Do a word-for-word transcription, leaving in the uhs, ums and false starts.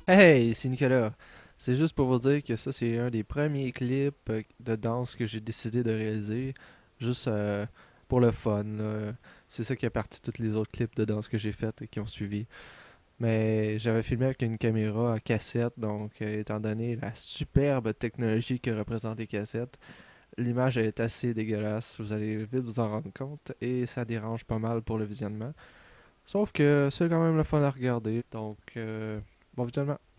Hey, c'est Nicolas. C'est juste pour vous dire que ça, c'est un des premiers clips euh, de danse que j'ai décidé de réaliser, juste euh, pour le fun, là. C'est ça qui a parti tous les autres clips de danse que j'ai faits et qui ont suivi. Mais j'avais filmé avec une caméra à cassette, donc euh, étant donné la superbe technologie que représentent les cassettes, l'image est assez dégueulasse, vous allez vite vous en rendre compte, et ça dérange pas mal pour le visionnement. Sauf que c'est quand même le fun à regarder, donc euh, bon visionnement.